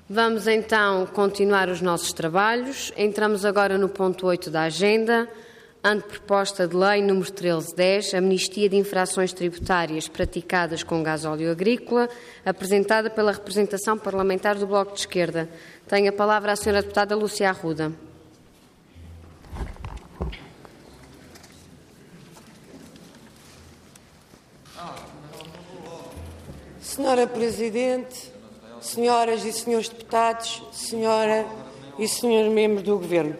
Vamos então continuar os nossos trabalhos. Entramos agora no ponto 8 da agenda, anteproposta de lei número 1310, amnistia de infrações tributárias praticadas com gasóleo agrícola, apresentada pela representação parlamentar do Bloco de Esquerda. Tem a palavra a senhora deputada Lúcia Arruda. Senhora Presidente, senhoras e senhores deputados, senhora e senhor membro do Governo,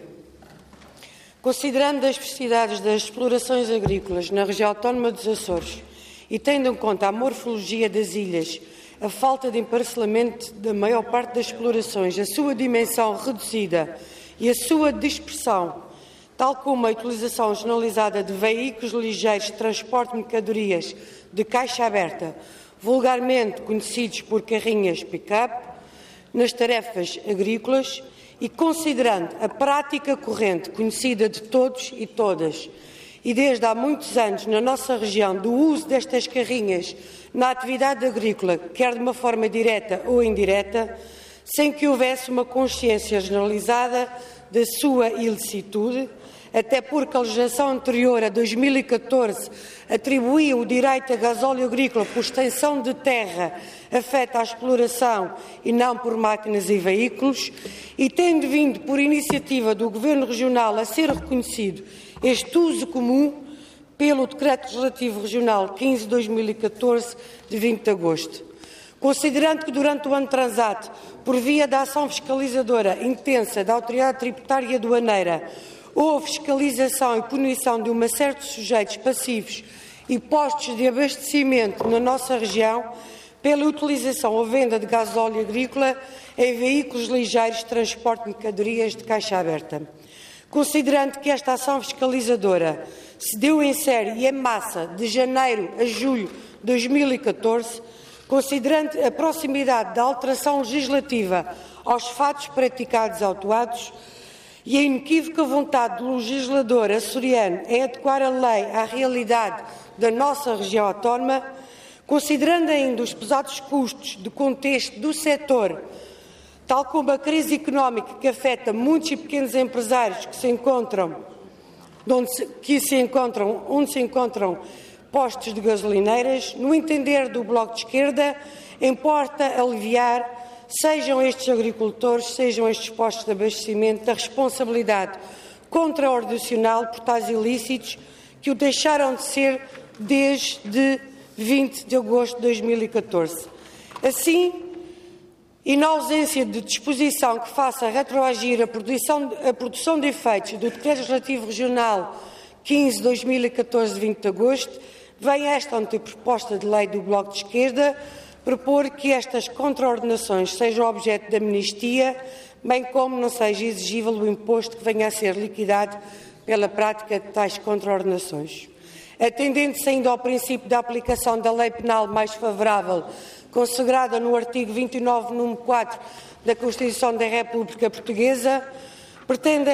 considerando as especificidades das explorações agrícolas na região autónoma dos Açores e tendo em conta a morfologia das ilhas, a falta de emparcelamento da maior parte das explorações, a sua dimensão reduzida e a sua dispersão, tal como a utilização generalizada de veículos ligeiros de transporte de mercadorias de caixa aberta, vulgarmente conhecidos por carrinhas pick-up, nas tarefas agrícolas e considerando a prática corrente conhecida de todos e todas e desde há muitos anos na nossa região do uso destas carrinhas na atividade agrícola, quer de uma forma direta ou indireta, sem que houvesse uma consciência generalizada da sua ilicitude, até porque a legislação anterior a 2014 atribuía o direito a gasóleo agrícola por extensão de terra afeta à exploração e não por máquinas e veículos, e tendo vindo por iniciativa do Governo Regional a ser reconhecido este uso comum pelo Decreto Legislativo Regional 15/2014, de 20 de agosto. Considerando que durante o ano transato, por via da ação fiscalizadora intensa da Autoridade Tributária e Aduaneira, houve fiscalização e punição de uma série de sujeitos passivos e postos de abastecimento na nossa região pela utilização ou venda de gasóleo agrícola em veículos ligeiros de transporte de mercadorias de caixa aberta. Considerando que esta ação fiscalizadora se deu em série e em massa de janeiro a julho de 2014, considerando a proximidade da alteração legislativa aos fatos praticados autuados, e a inequívoca vontade do legislador açoriano em adequar a lei à realidade da nossa região autónoma, considerando ainda os pesados custos do contexto do setor, tal como a crise económica que afeta muitos e pequenos empresários onde se encontram postos de gasolineiras, no entender do Bloco de Esquerda, importa aliviar, sejam estes agricultores, sejam estes postos de abastecimento, da responsabilidade contraordenacional por tais ilícitos que o deixaram de ser desde 20 de agosto de 2014. Assim, e na ausência de disposição que faça retroagir a produção de efeitos do Decreto Legislativo Regional 15/2014, de 20 de agosto, vem esta anteproposta de lei do Bloco de Esquerda propor que estas contraordenações sejam objeto de amnistia, bem como não seja exigível o imposto que venha a ser liquidado pela prática de tais contraordenações. Atendendo-se ainda ao princípio da aplicação da lei penal mais favorável, consagrada no artigo 29, número 4 da Constituição da República Portuguesa, pretende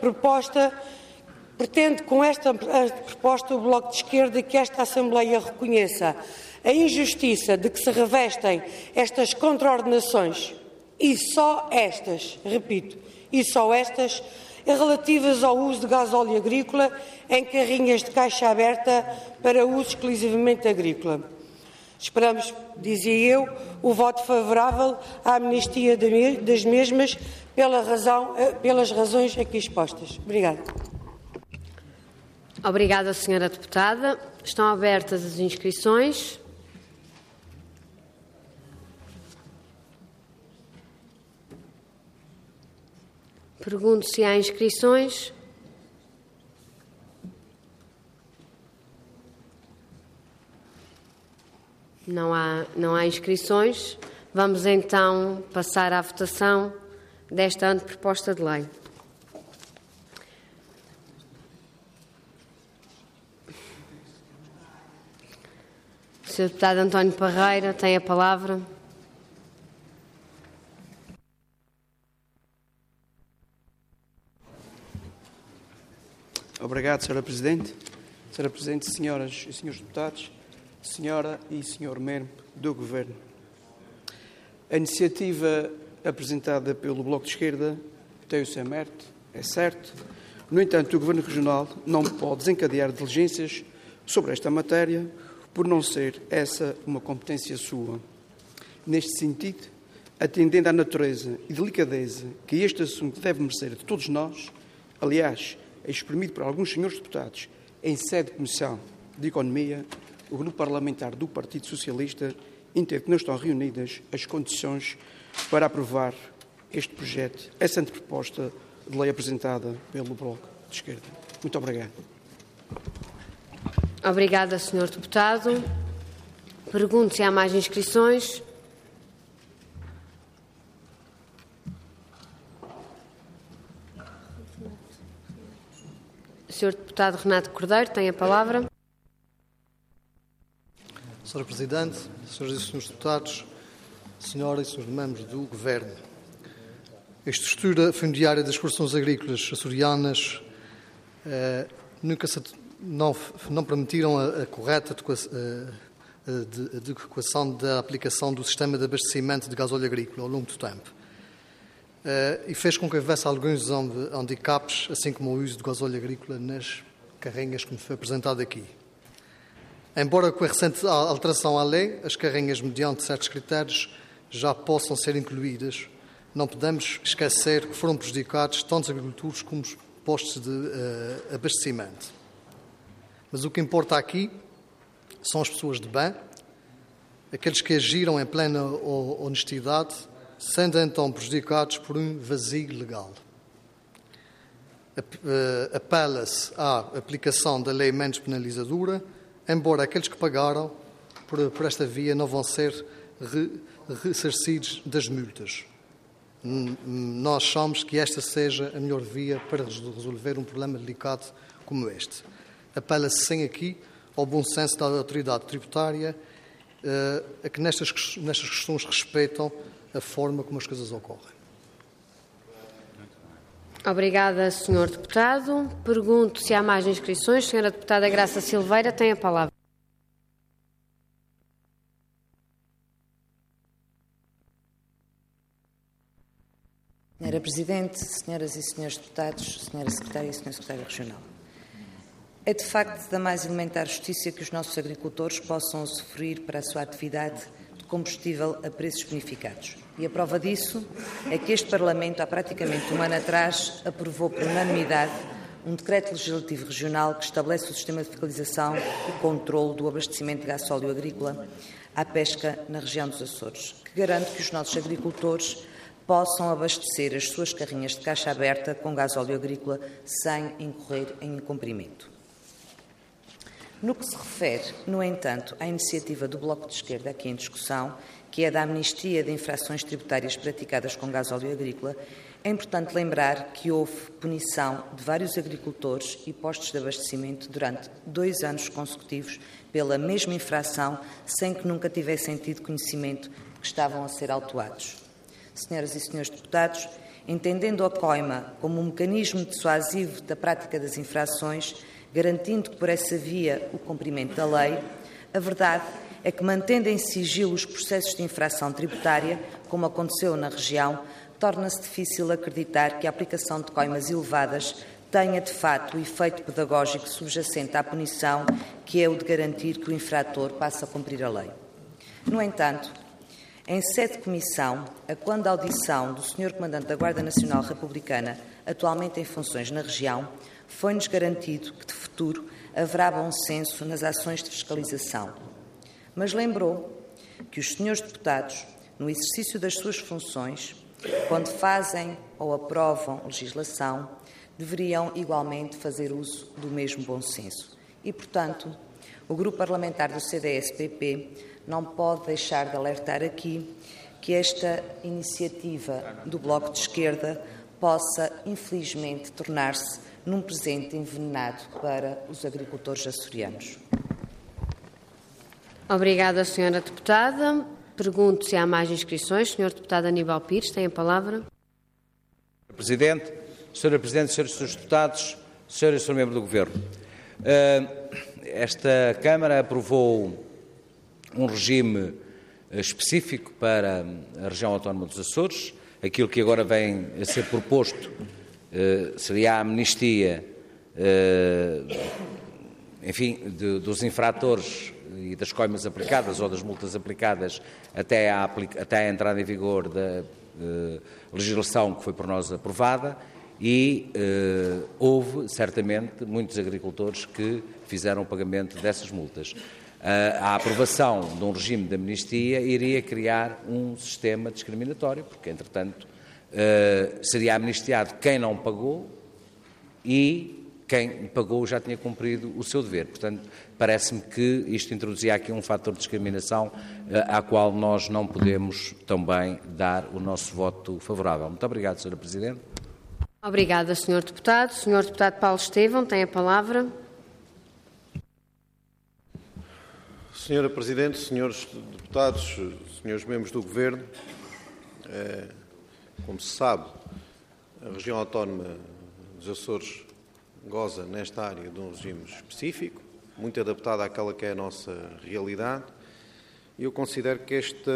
com esta proposta o Bloco de Esquerda que esta Assembleia reconheça a injustiça de que se revestem estas contraordenações, e só estas, repito, e só estas, relativas ao uso de gasóleo agrícola em carrinhas de caixa aberta para uso exclusivamente agrícola. Esperamos, dizia eu, o voto favorável à amnistia das mesmas pelas razões aqui expostas. Obrigada. Obrigada, senhora deputada. Estão abertas as inscrições. Pergunto se há inscrições. Não há inscrições. Vamos então passar à votação desta anteproposta de lei. Sr. Deputado António Parreira tem a palavra. Obrigado, Sra. Presidente. Sra. Presidente, senhoras e senhores deputados, senhora e senhor membro do Governo. A iniciativa apresentada pelo Bloco de Esquerda tem o seu mérito, é certo. No entanto, o Governo Regional não pode desencadear diligências sobre esta matéria por não ser essa uma competência sua. Neste sentido, atendendo à natureza e delicadeza que este assunto deve merecer de todos nós, aliás, exprimido por alguns senhores deputados em sede de Comissão de Economia, o Grupo Parlamentar do Partido Socialista entende que não estão reunidas as condições para aprovar este projeto, essa anteproposta de lei apresentada pelo Bloco de Esquerda. Muito obrigado. Obrigada, Sr. Deputado. Pergunto se há mais inscrições. Sr. Deputado Renato Cordeiro tem a palavra. Sra. Presidente, Sras. e Srs. Deputados, Senhoras e Srs. membros do Governo, a estrutura fundiária das produções agrícolas açorianas não permitiram a correta adequação da aplicação do sistema de abastecimento de gasóleo agrícola ao longo do tempo. E fez com que houvesse alguns handicaps, assim como o uso de gasóleo agrícola nas carrinhas, como foi apresentado aqui. Embora com a recente alteração à lei, as carrinhas, mediante certos critérios, já possam ser incluídas, não podemos esquecer que foram prejudicados tanto os agricultores como os postos de abastecimento. Mas o que importa aqui são as pessoas de bem, aqueles que agiram em plena honestidade, sendo então prejudicados por um vazio legal. Apela-se à aplicação da lei menos penalizadora, embora aqueles que pagaram por esta via não vão ser ressarcidos das multas. Nós achamos que esta seja a melhor via para resolver um problema delicado como este. Apela-se sim aqui ao bom senso da autoridade tributária, a que nestas questões respeitam a forma como as coisas ocorrem. Obrigada, Sr. Deputado. Pergunto se há mais inscrições. Sra. Deputada Graça Silveira tem a palavra. Senhora Presidente, Senhoras e Senhores Deputados, Senhora Secretária e Senhor Secretário Regional. É de facto da mais elementar justiça que os nossos agricultores possam usufruir para a sua atividade de combustível a preços bonificados. E a prova disso é que este Parlamento, há praticamente um ano atrás, aprovou por unanimidade um decreto legislativo regional que estabelece o sistema de fiscalização e controle do abastecimento de gasóleo agrícola à pesca na região dos Açores, que garante que os nossos agricultores possam abastecer as suas carrinhas de caixa aberta com gasóleo agrícola sem incorrer em incumprimento. No que se refere, no entanto, à iniciativa do Bloco de Esquerda aqui em discussão, que é da amnistia de infrações tributárias praticadas com gasóleo agrícola, é importante lembrar que houve punição de vários agricultores e postos de abastecimento durante 2 anos consecutivos pela mesma infração, sem que nunca tivessem tido conhecimento que estavam a ser autuados. Senhoras e senhores deputados, entendendo a coima como um mecanismo dissuasivo da prática das infrações, garantindo que por essa via o cumprimento da lei, a verdade é que, mantendo em sigilo os processos de infração tributária, como aconteceu na região, torna-se difícil acreditar que a aplicação de coimas elevadas tenha, de facto, o efeito pedagógico subjacente à punição, que é o de garantir que o infrator passe a cumprir a lei. No entanto, em sede de comissão, quando a audição do Sr. Comandante da Guarda Nacional Republicana, atualmente em funções na região, foi-nos garantido que, de futuro, haverá bom senso nas ações de fiscalização. Mas lembrou que os senhores deputados, no exercício das suas funções, quando fazem ou aprovam legislação, deveriam igualmente fazer uso do mesmo bom senso. E, portanto, o Grupo Parlamentar do CDS-PP não pode deixar de alertar aqui que esta iniciativa do Bloco de Esquerda possa, infelizmente, tornar-se num presente envenenado para os agricultores açorianos. Obrigada, Sra. Deputada. Pergunto se há mais inscrições. Sr. Deputado Aníbal Pires tem a palavra. Sra. Presidente, Sra. Presidente, Srs. Deputados, Sra. e Sr. Membro do Governo. Esta Câmara aprovou um regime específico para a região autónoma dos Açores, aquilo que agora vem a ser proposto seria a amnistia, enfim, dos infratores e das coimas aplicadas ou das multas aplicadas até à entrada em vigor da legislação que foi por nós aprovada, e houve, certamente, muitos agricultores que fizeram o pagamento dessas multas. A aprovação de um regime de amnistia iria criar um sistema discriminatório, porque, entretanto, seria amnistiado quem não pagou e quem pagou já tinha cumprido o seu dever. Portanto, parece-me que isto introduzia aqui um fator de discriminação à qual nós não podemos também dar o nosso voto favorável. Muito obrigado, Sra. Presidente. Obrigada, Sr. Deputado. Sr. Deputado Paulo Estevão tem a palavra. Sra. Presidente, Srs. Deputados, Srs. Membros do Governo, como se sabe, a região autónoma dos Açores goza nesta área de um regime específico, muito adaptado àquela que é a nossa realidade, e eu considero que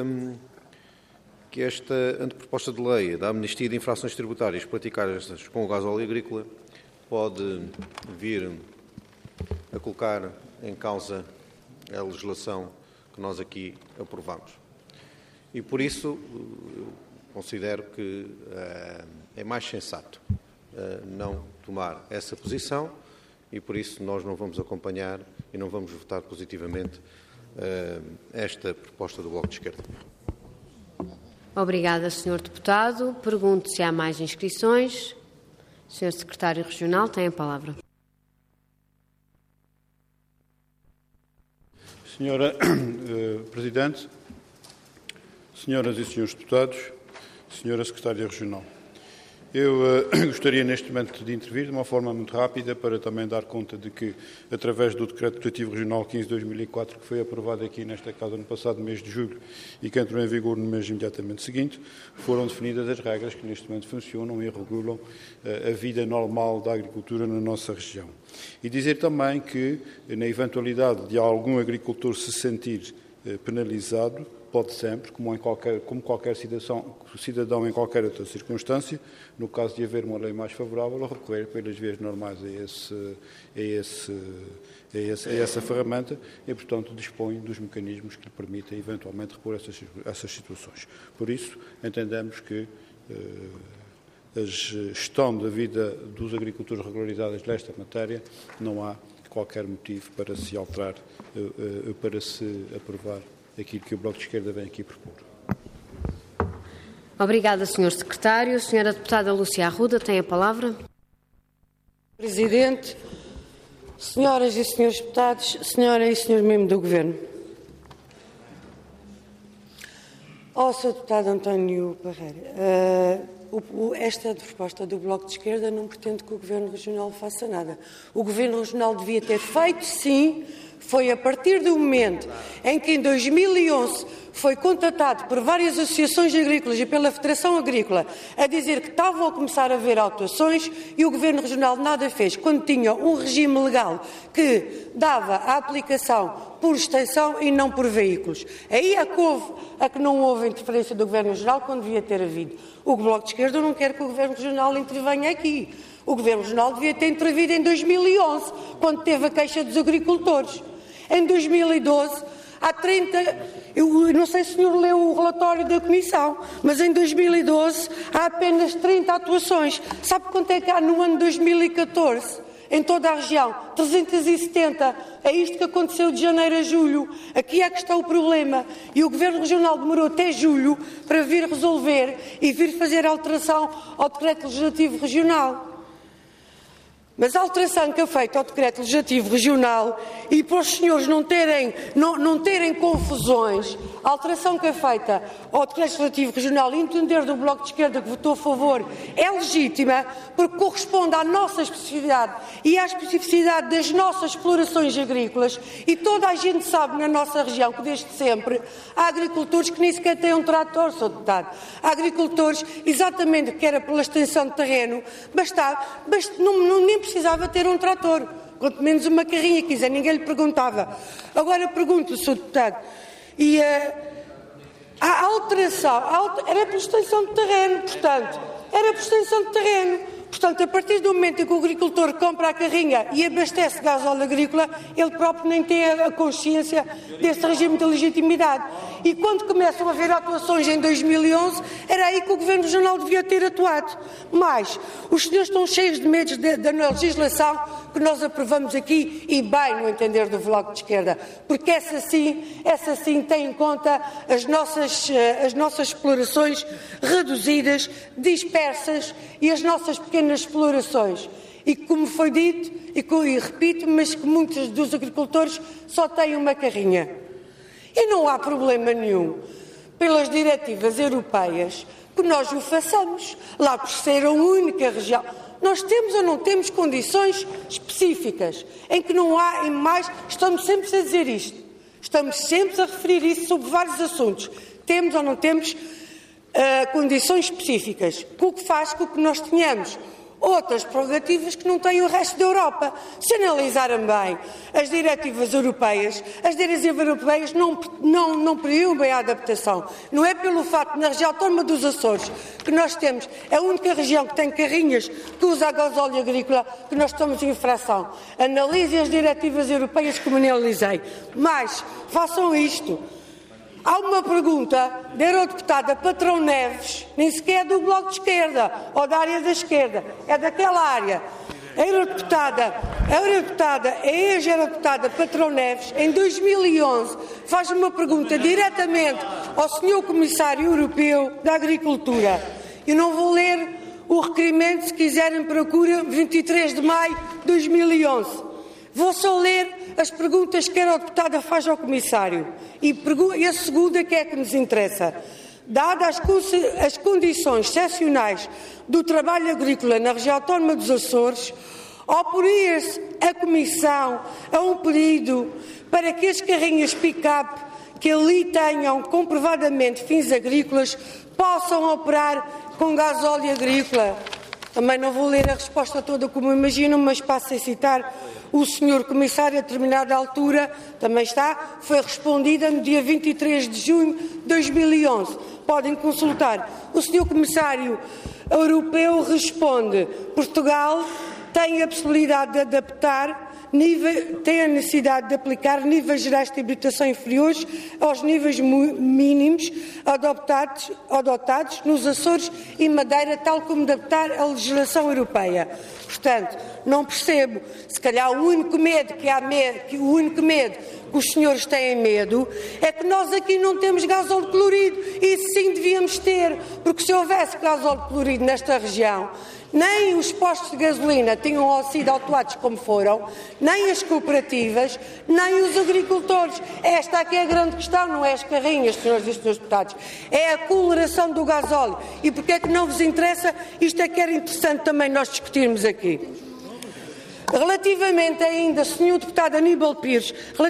esta anteproposta de lei da amnistia de infrações tributárias praticadas com o gasóleo agrícola pode vir a colocar em causa a legislação que nós aqui aprovamos. E por isso eu considero que é mais sensato não tomar essa posição, e por isso nós não vamos acompanhar e não vamos votar positivamente esta proposta do Bloco de Esquerda. Obrigada, Sr. Deputado. Pergunto se há mais inscrições. Sr. Secretário Regional tem a palavra. Senhora Presidente, Senhoras e Senhores Deputados, Senhora Secretária Regional, eu gostaria neste momento de intervir de uma forma muito rápida para também dar conta de que, através do Decreto Legislativo Regional 15/2004, que foi aprovado aqui nesta Casa no passado mês de julho e que entrou em vigor no mês imediatamente seguinte, foram definidas as regras que neste momento funcionam e regulam a vida normal da agricultura na nossa região. E dizer também que, na eventualidade de algum agricultor se sentir penalizado, pode sempre, como qualquer cidadão em qualquer outra circunstância, no caso de haver uma lei mais favorável, recorrer pelas vias normais a essa ferramenta e, portanto, dispõe dos mecanismos que lhe permitem, eventualmente, repor essas situações. Por isso, entendemos que a gestão da vida dos agricultores regularizados nesta matéria não há qualquer motivo para se alterar, para se aprovar aquilo que o Bloco de Esquerda vem aqui propor. Obrigada, Sr. Secretário. A Sra. Deputada Lúcia Arruda tem a palavra. Presidente, Senhoras e Senhores Deputados, Senhora e Senhor Membro do Governo. Ao Sr. Deputado António Parreira, esta proposta do Bloco de Esquerda não pretende que o Governo Regional faça nada. O Governo Regional devia ter feito, sim. Foi a partir do momento em que, em 2011, foi contatado por várias associações agrícolas e pela Federação Agrícola a dizer que estavam a começar a haver autuações, e o Governo Regional nada fez, quando tinha um regime legal que dava a aplicação por extensão e não por veículos. Aí é que não houve interferência do Governo Regional, quando devia ter havido. O Bloco de Esquerda não quer que o Governo Regional intervenha aqui. O Governo Regional devia ter intervido em 2011, quando teve a queixa dos agricultores. Em 2012, há 30... Eu não sei se o senhor leu o relatório da Comissão, mas em 2012 há apenas 30 atuações. Sabe quanto é que há no ano de 2014? Em toda a região, 370. É isto que aconteceu de janeiro a julho. Aqui é que está o problema. E o Governo Regional demorou até julho para vir resolver e vir fazer alteração ao Decreto Legislativo Regional. Mas a alteração que é feita ao Decreto Legislativo Regional, e para os senhores não terem confusões, a alteração que é feita ao Decreto Legislativo Regional, e entender do Bloco de Esquerda que votou a favor, é legítima, porque corresponde à nossa especificidade e à especificidade das nossas explorações agrícolas, e toda a gente sabe na nossa região que desde sempre há agricultores que nem sequer têm um trator, Sr. Deputado. Há agricultores, exatamente, que era pela extensão de terreno, nem precisava ter um trator, quanto menos uma carrinha, quiser, ninguém lhe perguntava. Agora pergunto, Sr. Deputado, A alteração era por extensão de terreno, portanto, era por extensão de terreno. Portanto, a partir do momento em que o agricultor compra a carrinha e abastece gasóleo agrícola, ele próprio nem tem a consciência desse regime de legitimidade. E quando começam a haver atuações em 2011, era aí que o Governo Regional devia ter atuado. Mas os senhores estão cheios de medos da legislação que nós aprovamos aqui, e bem no entender do Bloco de Esquerda, porque essa sim tem em conta as nossas explorações reduzidas, dispersas e as nossas pequenas explorações. E como foi dito, e repito, mas que muitos dos agricultores só têm uma carrinha. E não há problema nenhum, pelas diretivas europeias, que nós o façamos, lá por ser a única região. Nós temos ou não temos condições específicas, em que não há, em mais, estamos sempre a dizer isto, estamos sempre a referir isso sobre vários assuntos. Temos ou não temos condições específicas, o que faz com que nós tenhamos outras prerrogativas que não tem o resto da Europa. Se analisarem bem as diretivas europeias não proíbem a adaptação. Não é pelo facto de na região autónoma dos Açores, que nós temos, é a única região que tem carrinhas que usa gasóleo agrícola, que nós estamos em infração. Analisem as diretivas europeias como analisei. Mas façam isto. Há uma pergunta da eurodeputada Patrão Neves, nem sequer é do Bloco de Esquerda ou da área da esquerda, é daquela área. A ex-eurodeputada Patrão Neves, em 2011, faz uma pergunta diretamente ao Sr. Comissário Europeu da Agricultura. Eu não vou ler o requerimento, se quiserem procura, 23 de maio de 2011. Vou só ler as perguntas que a eurodeputada faz ao Comissário. E a segunda que é que nos interessa. Dadas as condições excepcionais do trabalho agrícola na região autónoma dos Açores, oporia-se a Comissão a um pedido para que as carrinhas pick-up que ali tenham comprovadamente fins agrícolas possam operar com gasóleo agrícola. Também não vou ler a resposta toda como imaginam, mas passo a citar o Sr. Comissário a determinada altura, também foi respondida no dia 23 de junho de 2011. Podem consultar. O Sr. Comissário Europeu responde: Portugal tem a possibilidade de adaptar, tem a necessidade de aplicar níveis gerais de tributação inferiores aos níveis mínimos adotados nos Açores e Madeira, tal como adaptar a legislação europeia. Portanto, não percebo, se calhar o único medo que os senhores têm medo é que nós aqui não temos gasóleo colorido, e isso sim devíamos ter, porque se houvesse gasóleo colorido nesta região, nem os postos de gasolina tinham sido autuados como foram, nem as cooperativas, nem os agricultores. Esta aqui é a grande questão, não é as carrinhas, senhores e senhores deputados, é a coloração do gasóleo. E porque é que não vos interessa? Isto é que era interessante também nós discutirmos aqui. Relativamente ainda, Sr. Deputado Aníbal Pires,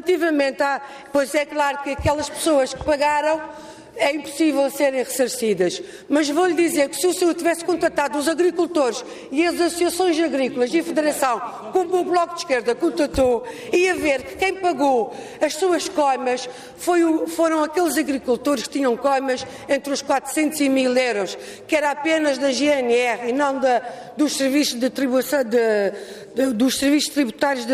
pois é claro que aquelas pessoas que pagaram, é impossível serem ressarcidas. Mas vou-lhe dizer que se o senhor tivesse contatado os agricultores e as associações agrícolas e a Federação, como o Bloco de Esquerda contatou, ia ver que quem pagou as suas coimas foram aqueles agricultores que tinham coimas entre os 400 e 1.000 euros, que era apenas da GNR e não dos serviços de tribuação, dos serviços tributários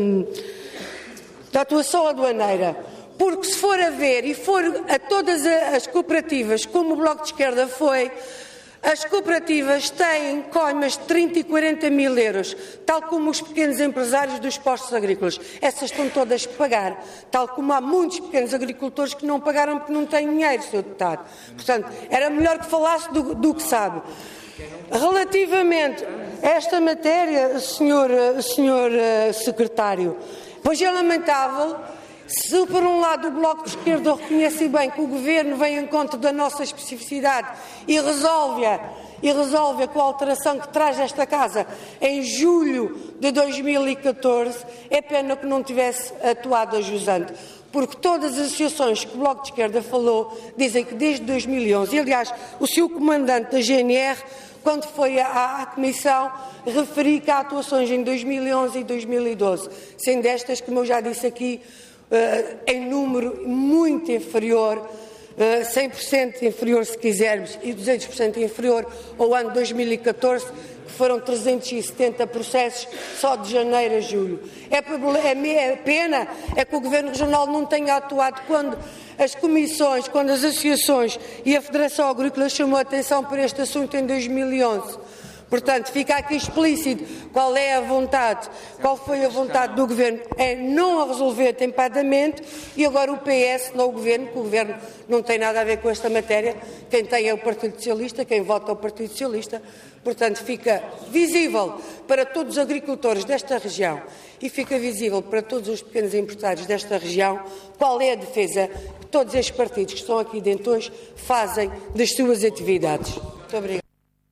da atuação aduaneira. Porque se for a ver e for a todas as cooperativas, como o Bloco de Esquerda foi, as cooperativas têm coimas de 30 e 40 mil euros, tal como os pequenos empresários dos postos agrícolas. Essas estão todas a pagar, tal como há muitos pequenos agricultores que não pagaram porque não têm dinheiro, Sr. Deputado. Portanto, era melhor que falasse do que sabe. Relativamente a esta matéria, Sr. Secretário, pois é lamentável. Se, por um lado, o Bloco de Esquerda reconhece bem que o Governo vem em conta da nossa especificidade e resolve com a alteração que traz esta Casa em julho de 2014, é pena que não tivesse atuado ajusante. Porque todas as associações que o Bloco de Esquerda falou dizem que desde 2011, e aliás, o seu comandante da GNR, quando foi à Comissão, referi que há atuações em 2011 e 2012, sendo estas, como eu já disse aqui, em número muito inferior 100% inferior, se quisermos, e 200% inferior ao ano 2014, que foram 370 processos só de janeiro a julho. É pena é que o Governo Regional não tenha atuado quando as comissões, quando as associações e a Federação Agrícola chamou a atenção para este assunto em 2011. Portanto, fica aqui explícito qual é a vontade, qual foi a vontade do Governo, é não a resolver atempadamente, e agora o PS, não o Governo, que o Governo não tem nada a ver com esta matéria, quem tem é o Partido Socialista, quem vota é o Partido Socialista. Portanto, fica visível para todos os agricultores desta região e fica visível para todos os pequenos empresários desta região qual é a defesa que todos estes partidos que estão aqui dentro hoje fazem das suas atividades. Muito obrigada.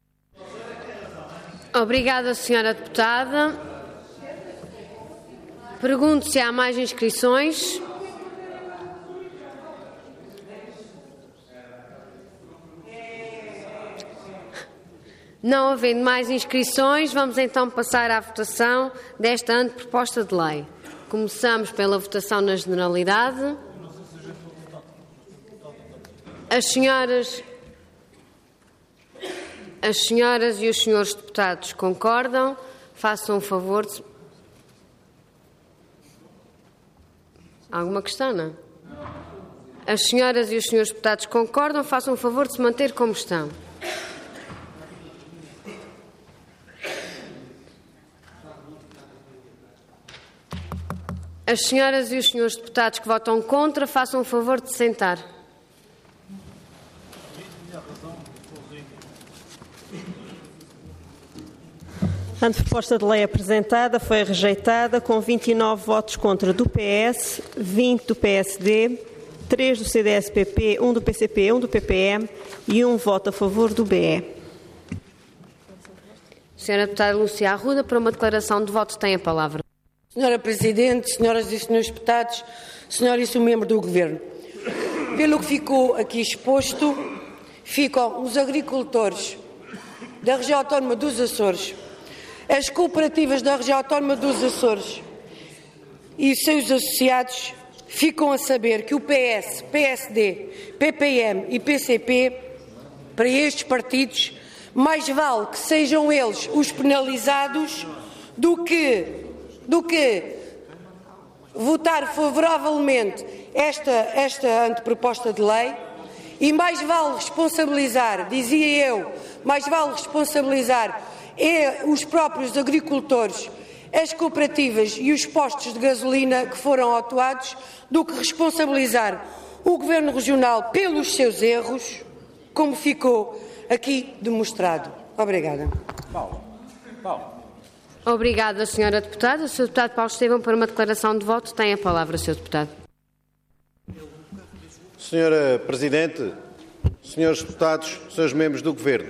Obrigada, Sra. Deputada. Pergunto se há mais inscrições. Não havendo mais inscrições, vamos então passar à votação desta anteproposta de lei. Começamos pela votação na generalidade. As senhoras e os senhores deputados concordam? Façam um favor de... Alguma questão, não? As senhoras e os senhores deputados concordam? Façam um favor de se manter como estão. As senhoras e os senhores deputados que votam contra, façam um favor de se sentar. A anteproposta de lei apresentada foi rejeitada com 29 votos contra do PS, 20 do PSD, 3 do CDS-PP, 1 do PCP, 1 do PPM e 1 voto a favor do BE. Senhora deputada Lúcia Arruda, para uma declaração de voto, tem a palavra. Senhora Presidente, senhoras e senhores deputados, senhora e senhor membro do Governo, pelo que ficou aqui exposto, ficam os agricultores da região autónoma dos Açores, as cooperativas da região autónoma dos Açores e os seus associados ficam a saber que o PS, PSD, PPM e PCP, para estes partidos, mais vale que sejam eles os penalizados do que votar favoravelmente esta anteproposta de lei, e mais vale responsabilizar, dizia eu, mais vale responsabilizar os próprios agricultores, as cooperativas e os postos de gasolina que foram autuados, do que responsabilizar o Governo Regional pelos seus erros, como ficou aqui demonstrado. Obrigada. Obrigada, senhora deputada. O senhor deputado Paulo Estevão, para uma declaração de voto, tem a palavra, senhor deputado. Senhora Presidente, senhores deputados, senhores membros do Governo,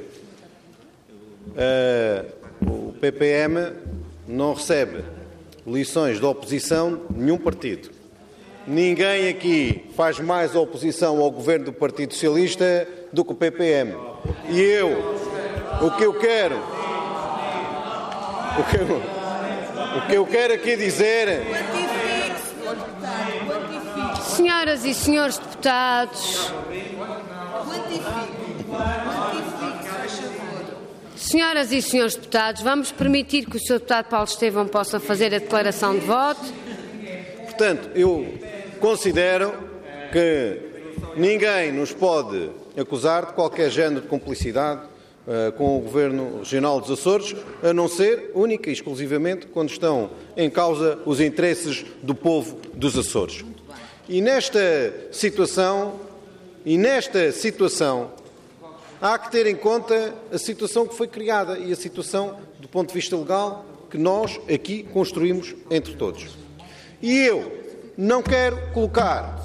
o PPM não recebe lições de oposição de nenhum partido. Ninguém aqui faz mais oposição ao Governo do Partido Socialista do que o PPM. E o que eu quero aqui dizer... Senhoras e senhores deputados... Senhoras e senhores deputados, vamos permitir que o Sr. deputado Paulo Estevão possa fazer a declaração de voto. Portanto, eu considero que ninguém nos pode acusar de qualquer género de cumplicidade com o Governo Regional dos Açores, a não ser, única e exclusivamente, quando estão em causa os interesses do povo dos Açores. E nesta situação, há que ter em conta a situação que foi criada e a situação, do ponto de vista legal, que nós aqui construímos entre todos. E eu não quero colocar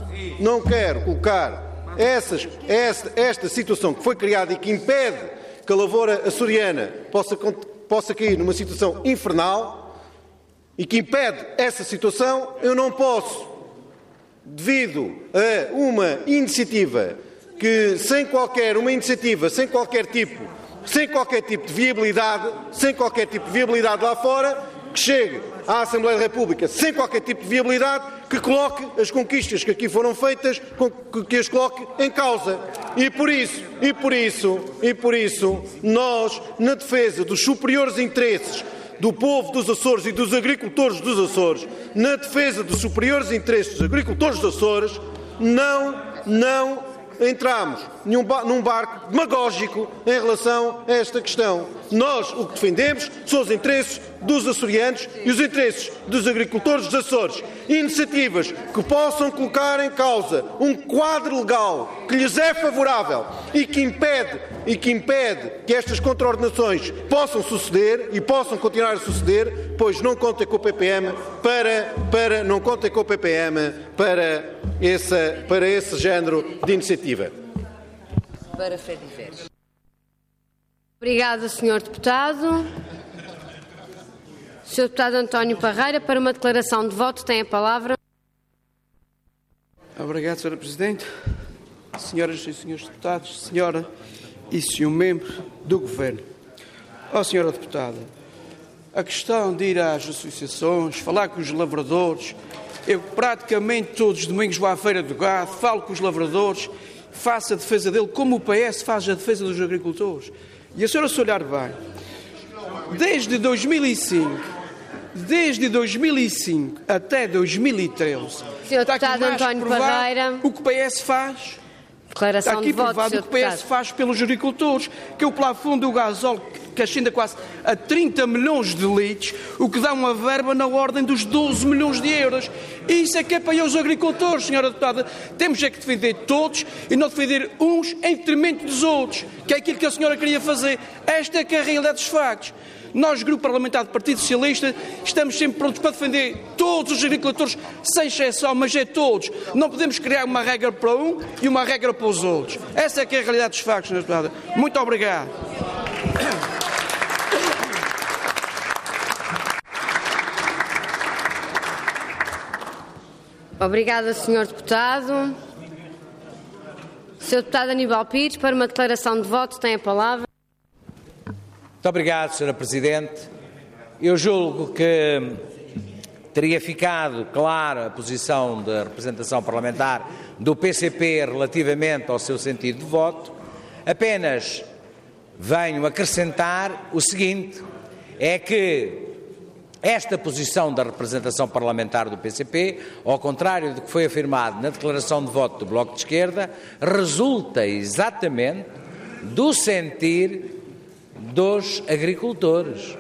esta situação que foi criada e que impede que a lavoura açoriana possa cair numa situação infernal e que impede essa situação, eu não posso, devido a uma iniciativa que sem qualquer tipo de viabilidade lá fora, que chegue à Assembleia da República sem qualquer tipo de viabilidade, que coloque as conquistas que aqui foram feitas, que as coloque em causa. E por isso, nós, na defesa dos superiores interesses do povo dos Açores e dos agricultores dos Açores, na defesa dos superiores interesses dos agricultores dos Açores, não entramos num barco demagógico em relação a esta questão. Nós o que defendemos são os interesses dos açorianos e os interesses dos agricultores dos Açores. Iniciativas que possam colocar em causa um quadro legal que lhes é favorável e que impede que estas contraordenações possam suceder e possam continuar a suceder, pois não contem com o PPM para esse género de iniciativa. Para fé diversa. Obrigada, Sr. Deputado. Sr. Deputado António Parreira, para uma declaração de voto, tem a palavra. Obrigado, Sra. Presidente. Senhoras e senhores deputados, senhora e senhor membro do Governo. Senhora deputada, a questão de ir às associações, falar com os lavradores, eu praticamente todos os domingos vou à Feira do Gado, falo com os lavradores, faço a defesa dele como o PS faz a defesa dos agricultores. E a senhora, se olhar bem, desde 2005 até 2013, está aqui mais provado o que o PS faz. Está aqui provado o que o PS faz pelos agricultores, que o plafond do gasóleo que ascende quase a 30 milhões de litros, o que dá uma verba na ordem dos 12 milhões de euros. E isso é que é para os agricultores, senhora deputada. Temos é que defender todos e não defender uns em detrimento dos outros, que é aquilo que a senhora queria fazer. Esta é que é a realidade dos factos. Nós, Grupo Parlamentar do Partido Socialista, estamos sempre prontos para defender todos os agricultores, sem exceção, mas é todos. Não podemos criar uma regra para um e uma regra para os outros. Essa é que é a realidade dos factos, senhora deputada. Muito obrigado. Obrigada, Sr. Deputado. Sr. Deputado Aníbal Pires, para uma declaração de voto, tem a palavra. Muito obrigado, Sra. Presidente. Eu julgo que teria ficado clara a posição da representação parlamentar do PCP relativamente ao seu sentido de voto. Apenas venho acrescentar o seguinte, é que esta posição da representação parlamentar do PCP, ao contrário do que foi afirmado na declaração de voto do Bloco de Esquerda, resulta exatamente do sentir dos agricultores.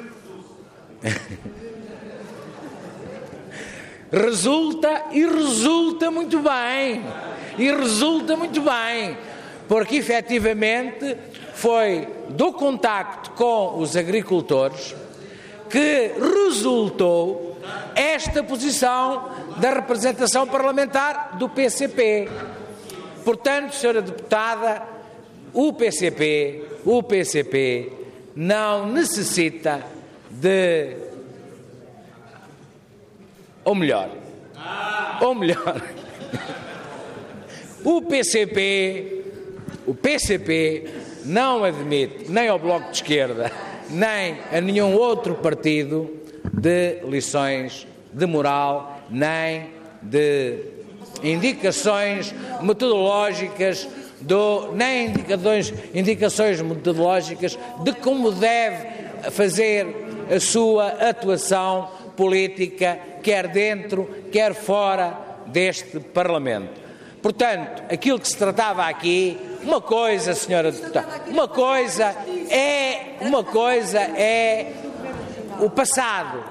Resulta muito bem, porque efetivamente foi do contacto com os agricultores que resultou esta posição da representação parlamentar do PCP. Portanto, senhora deputada, o PCP não necessita de... Ou melhor, o PCP não admite nem ao Bloco de Esquerda, nem a nenhum outro partido de lições de moral, nem de indicações metodológicas, nem indicações metodológicas de como deve fazer a sua atuação política, quer dentro, quer fora deste Parlamento. Portanto, aquilo que se tratava aqui, uma coisa, senhora deputada, uma coisa é o passado,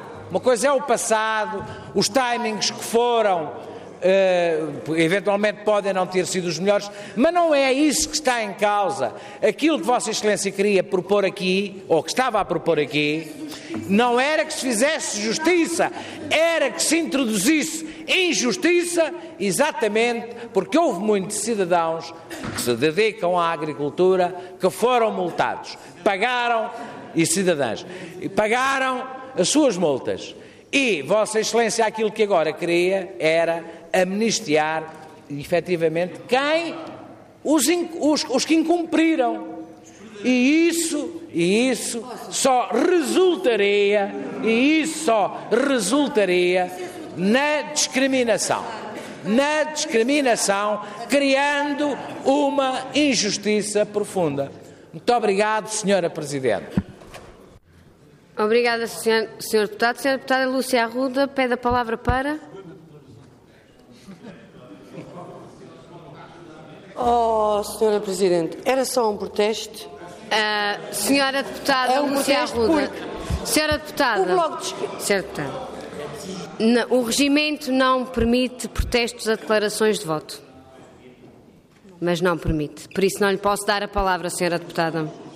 os timings que foram, eventualmente podem não ter sido os melhores, mas não é isso que está em causa. Aquilo que Vossa Excelência queria propor aqui, ou que estava a propor aqui, não era que se fizesse justiça, era que se introduzisse injustiça, exatamente porque houve muitos cidadãos que se dedicam à agricultura que foram multados, pagaram as suas multas. E Vossa Excelência aquilo que agora queria era amnistiar efetivamente os que incumpriram. E isso só resultaria na discriminação, criando uma injustiça profunda. Muito obrigado, Senhora Presidente. Obrigada, Sr. Deputado. Sra. Deputada Lúcia Arruda pede a palavra para... Senhora Presidente, era só um protesto. Senhora Deputada Lúcia Arruda. Senhora Deputada. O Bloco de Esquerda. Senhora Deputada. O regimento não permite protestos a declarações de voto. Mas não permite. Por isso não lhe posso dar a palavra, Senhora Deputada.